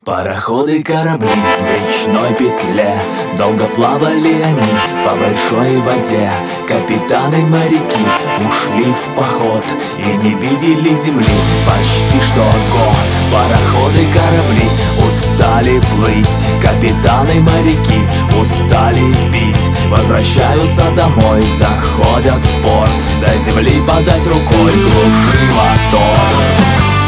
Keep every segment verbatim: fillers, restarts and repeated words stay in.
Пароходы, корабли в речной петле, долго плавали они по большой воде. Капитаны моряки ушли в поход и не видели земли почти что год. Пароходы, корабли устали плыть, капитаны моряки устали пить. Возвращаются домой, заходят в порт, до земли подать рукой, глуши мотор.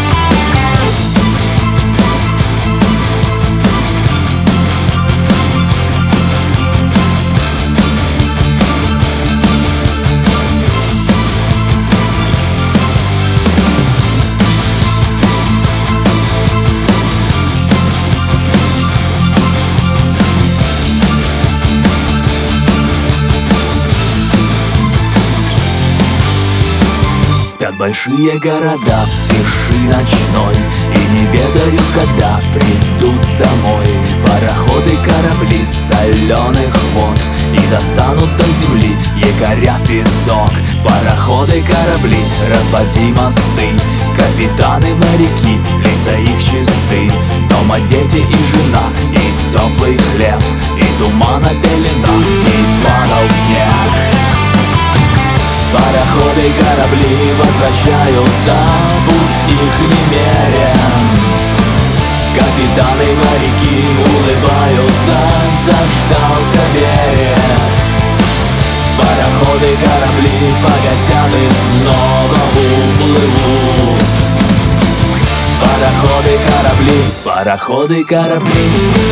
Спят большие города в тиши ночной и не ведают, когда придут домой. Пароходы, корабли с соленых вод и достанут до земли якоря песок. Пароходы, корабли, разводи мосты, капитаны моряки, лица их чисты. Дома дети и жена, и теплый хлеб, и тумана пелена, и падал снег. Пароходы, корабли возвращаются, путь их немерен. Капитаны моряки улыбаются, заждался берег. Пароходы, корабли погостят и снова уплывут. Пароходы, корабли, пароходы, корабли.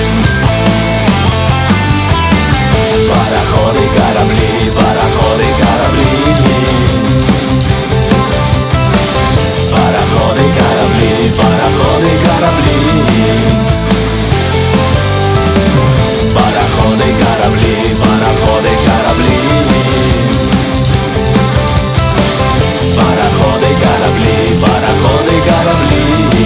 Пароходы, корабли, пароходы, корабли. Пароходы, корабли, пароходы, корабли. Пароходы, корабли, пароходы, корабли. Пароходы, корабли, пароходы, корабли.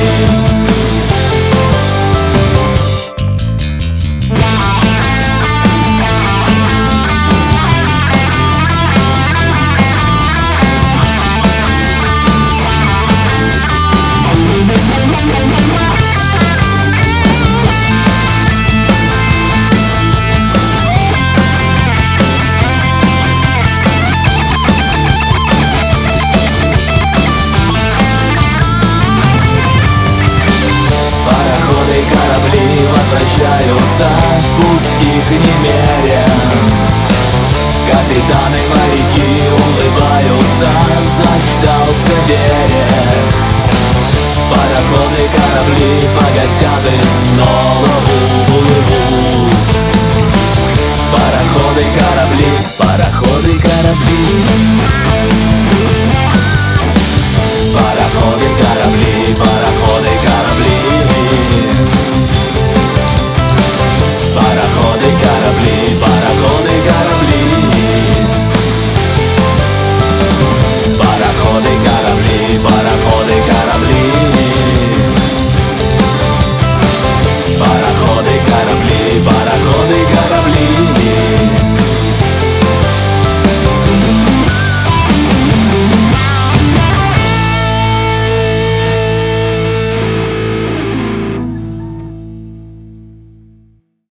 Возвращаются, путь их немерен. Капитаны моряки улыбаются, заждался берег. Пароходы, корабли погостят и снова уплывут. Пароходы, корабли, пароходы, корабли. Пароходы,